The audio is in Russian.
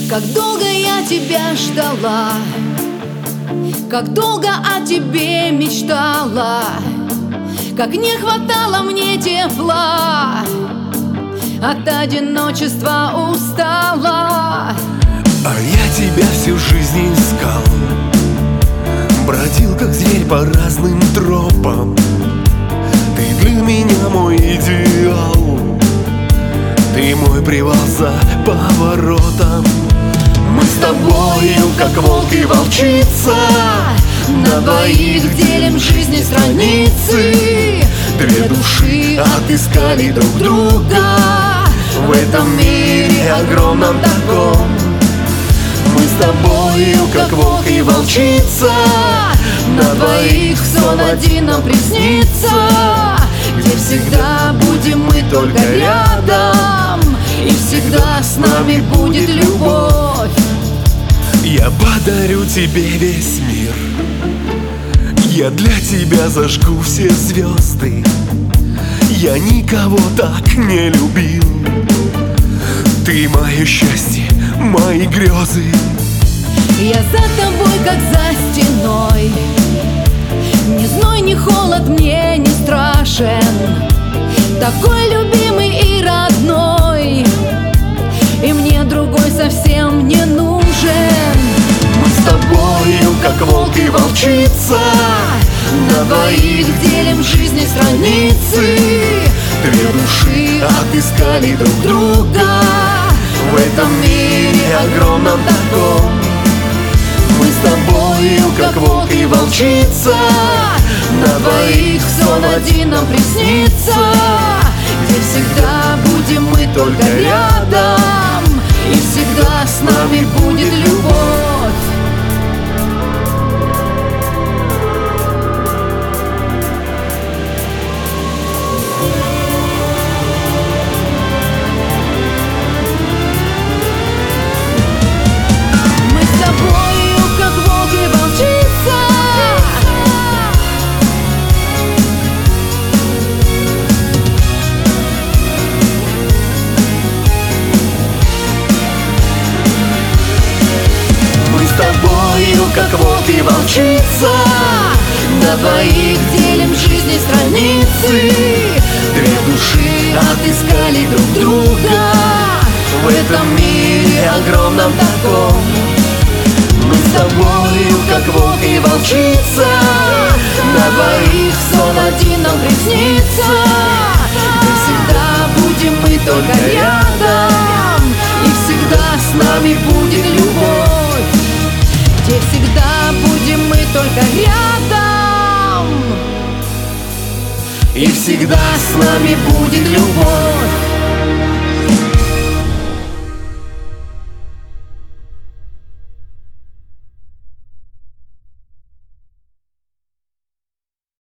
Как долго я тебя ждала, как долго о тебе мечтала, как не хватало мне тепла, от одиночества устала. А я тебя всю жизнь искал, бродил как зверь по разным тропам. Ты для меня мой идеал, ты мой привал за поворотом. Мы с тобою, как волк и волчица, на двоих делим жизни страницы. две души отыскали друг друга в этом мире огромном таком. Мы с тобою, как волк и волчица, на двоих сон один нам приснится, где всегда будем мы только рядом, и всегда с нами будет любовь. Я подарю тебе весь мир, я для тебя зажгу все звезды. Я никого так не любил, ты мое счастье, мои грезы. Я за тобой, как за стеной, ни зной, ни холод мне не страшен. Такой любимый и родной, и мне другой совсем не нужен. Мы с тобою, как волк и волчица, на двоих делим жизни страницы. две души отыскали друг друга в этом мире огромном таком. Мы с тобою, как волк и волчица, на двоих сон один нам приснится, где всегда будем мы только рядом, и всегда с нами будет любовь. Мы с тобою, как волк и волчица, как волк и волчица, на двоих делим жизни страницы. две души Отыскали друг друга в этом мире огромном таком. Мы с тобою, как волк и волчица, на двоих сон один нам приснится, где всегда будем мы только рядом, и всегда с нами будет любовь. Где всегда будем мы только рядом, и всегда с нами будет любовь.